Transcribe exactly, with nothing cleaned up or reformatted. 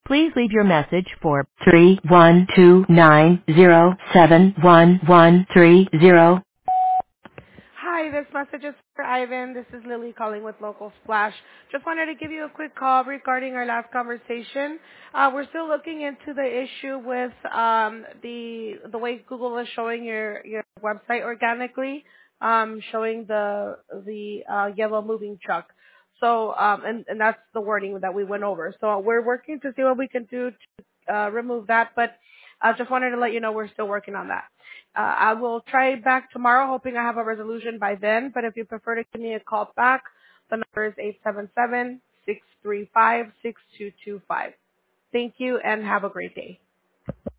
Please leave your message for three one two nine zero seven one one three zero. Hi, this message is for Ivan. This is Lily calling with Local Splash. Just wanted to give you a quick call regarding our last conversation. Uh, we're still looking into the issue with um, the the way Google is showing your your website organically, um, showing the the uh, yellow moving truck. So, um, and and that's the wording that we went over. So we're working to see what we can do to uh, remove that. But I just wanted to let you know we're still working on that. Uh, I will try back tomorrow, hoping I have a resolution by then. But if you prefer to give me a call back, the number is eight seven seven, six three five, six two two five. Thank you and have a great day.